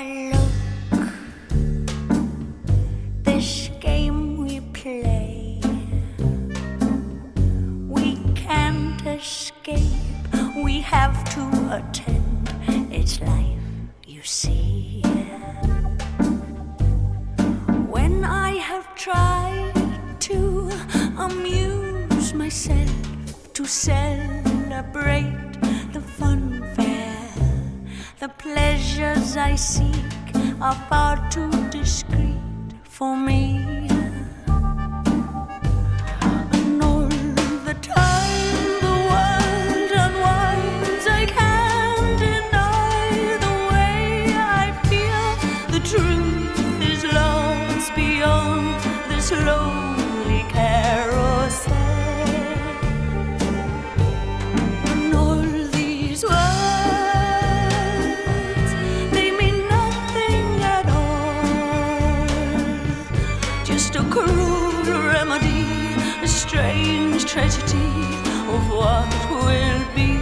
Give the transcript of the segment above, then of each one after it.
look, this game we play, we can't escape, we have to attend. It's life, you see. When I have tried to amuse myself, to celebrate the funfair, the pleasures I seek are far too discreet for me. And all the time the world unwinds, I can't deny the way I feel. The truth is lost beyond this lonely carousel. And all these words, a cruel remedy, a strange tragedy of what will be.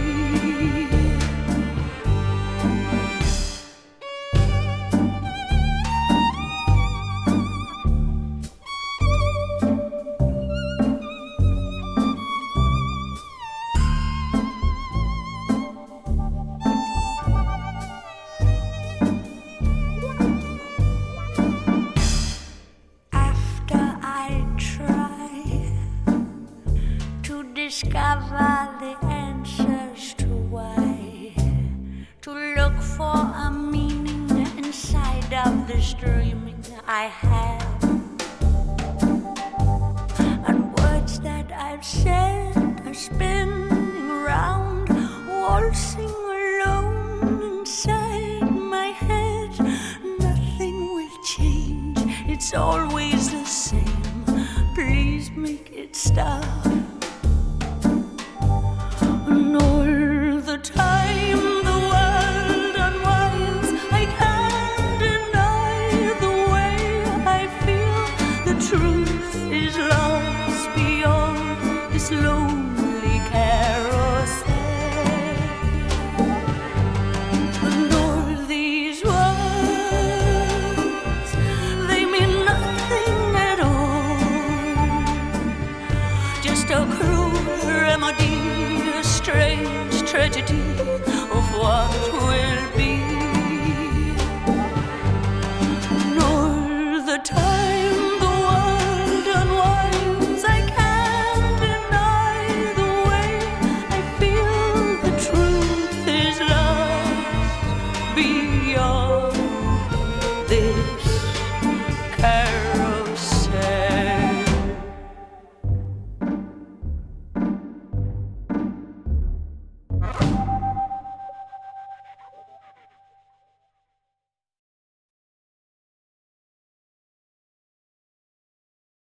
Discover the answers to why, to look for a meaning inside of this dreaming I have, and words that I've said are spinning around, waltzing alone inside my head. Nothing will change, it's always the same. Please make it stop. And all the time the world unwinds, I can't deny the way I feel. The truth is lost beyond this lonely carousel. And all these words, they mean nothing at all, just a cruel remedy, strange tragedy of what will be.